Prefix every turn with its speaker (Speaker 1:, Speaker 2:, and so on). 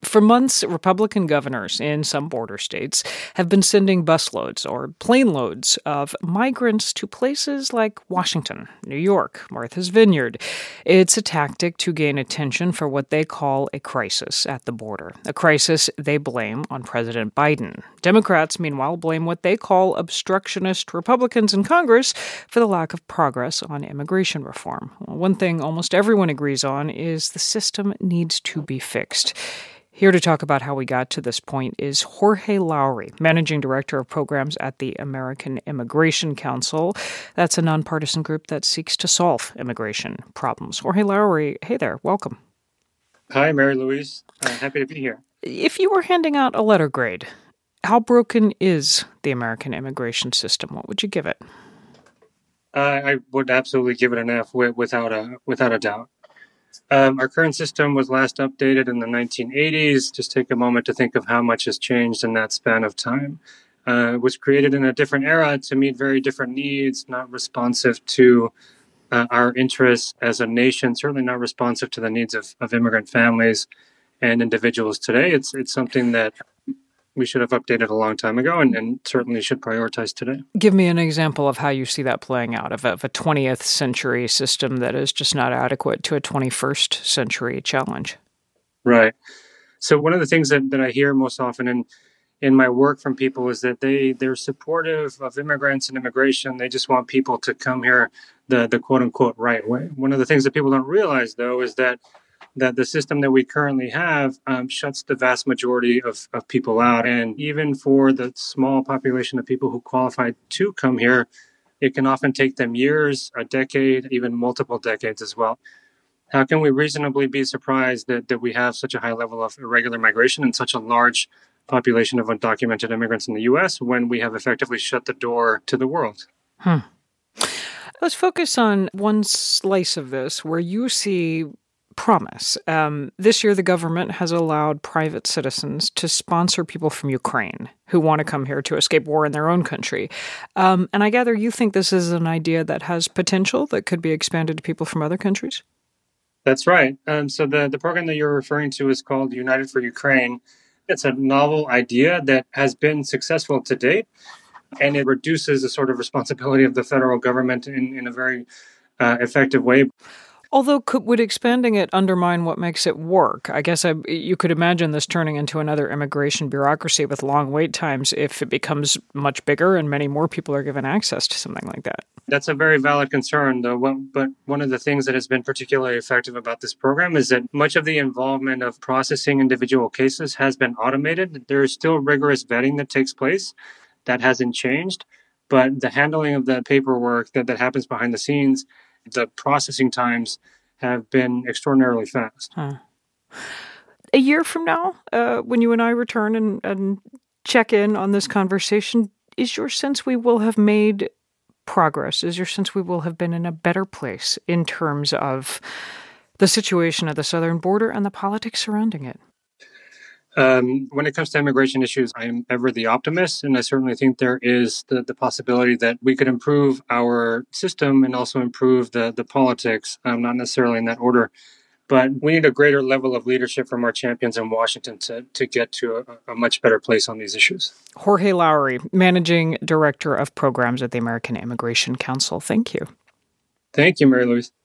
Speaker 1: For months, Republican governors in some border states have been sending busloads or plane loads of migrants to places like Washington, New York, Martha's Vineyard. It's a tactic to gain attention for what they call a crisis at the border, a crisis they blame on President Biden. Democrats, meanwhile, blame what they call obstructionist Republicans in Congress for the lack of progress on immigration reform. One thing almost everyone agrees on is the system needs to be fixed. Here to talk about how we got to this point is Jorge Lowry, Managing Director of Programs at the American Immigration Council. That's a nonpartisan group that seeks to solve immigration problems. Jorge Lowry, hey there, welcome.
Speaker 2: Hi, Mary Louise. Happy to be here.
Speaker 1: If you were handing out a letter grade, how broken is the American immigration system? What would you give it?
Speaker 2: I would absolutely give it an F without a doubt. Our current system was last updated in the 1980s. Just take a moment to think of how much has changed in that span of time. It was created in a different era to meet very different needs, not responsive to our interests as a nation, certainly not responsive to the needs of immigrant families and individuals today. It's something that we should have updated a long time ago and certainly should prioritize today.
Speaker 1: Give me an example of how you see that playing out, of a 20th century system that is just not adequate to a 21st century challenge.
Speaker 2: Right. So one of the things that I hear most often in my work from people is that they're supportive of immigrants and immigration. They just want people to come here the quote unquote right way. One of the things that people don't realize, though, is that the system that we currently have shuts the vast majority of people out. And even for the small population of people who qualify to come here, it can often take them years, a decade, even multiple decades as well. How can we reasonably be surprised that we have such a high level of irregular migration and such a large population of undocumented immigrants in the U.S. when we have effectively shut the door to the world?
Speaker 1: Let's focus on one slice of this where you see promise. This year, the government has allowed private citizens to sponsor people from Ukraine who want to come here to escape war in their own country. And I gather you think this is an idea that has potential that could be expanded to people from other countries?
Speaker 2: That's right. So the program that you're referring to is called United for Ukraine. It's a novel idea that has been successful to date, and it reduces the sort of responsibility of the federal government in a very effective way.
Speaker 1: Although, would expanding it undermine what makes it work? I guess you could imagine this turning into another immigration bureaucracy with long wait times if it becomes much bigger and many more people are given access to something like that.
Speaker 2: That's a very valid concern, though. But one of the things that has been particularly effective about this program is that much of the involvement of processing individual cases has been automated. There is still rigorous vetting that takes place. That hasn't changed. But the handling of the paperwork that happens behind the scenes, the processing times have been extraordinarily fast.
Speaker 1: A year from now, when you and I return and check in on this conversation, is your sense we will have made progress? Is your sense we will have been in a better place in terms of the situation at the southern border and the politics surrounding it?
Speaker 2: When it comes to immigration issues, I am ever the optimist, and I certainly think there is the possibility that we could improve our system and also improve the politics, not necessarily in that order. But we need a greater level of leadership from our champions in Washington to get to a much better place on these issues.
Speaker 1: Jorge Lowry, Managing Director of Programs at the American Immigration Council. Thank you.
Speaker 2: Thank you, Mary Louise.